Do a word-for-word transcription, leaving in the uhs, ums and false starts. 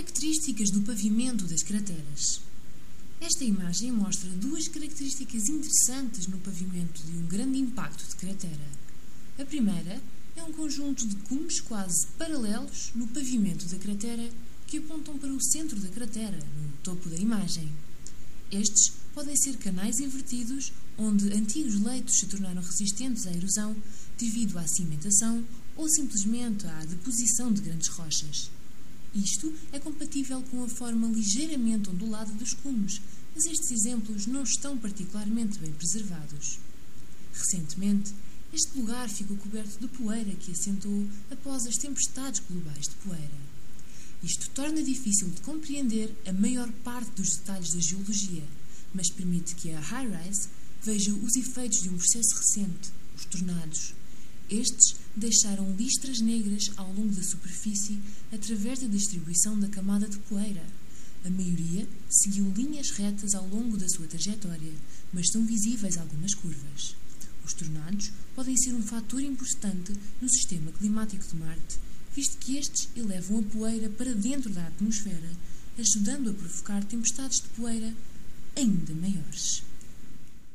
Características do pavimento das crateras. Esta imagem mostra duas características interessantes no pavimento de um grande impacto de cratera. A primeira é um conjunto de cumes quase paralelos no pavimento da cratera que apontam para o centro da cratera, no topo da imagem. Estes podem ser canais invertidos, onde antigos leitos se tornaram resistentes à erosão devido à cimentação ou simplesmente à deposição de grandes rochas. Isto é compatível com a forma ligeiramente ondulada dos cumes, mas estes exemplos não estão particularmente bem preservados. Recentemente, este lugar ficou coberto de poeira que assentou após as tempestades globais de poeira. Isto torna difícil de compreender a maior parte dos detalhes da geologia, mas permite que a Hi-Rise veja os efeitos de um processo recente, os tornados. Estes deixaram listras negras ao longo da superfície através da distribuição da camada de poeira. A maioria seguiu linhas retas ao longo da sua trajetória, mas são visíveis algumas curvas. Os tornados podem ser um fator importante no sistema climático de Marte, visto que estes elevam a poeira para dentro da atmosfera, ajudando a provocar tempestades de poeira ainda maiores.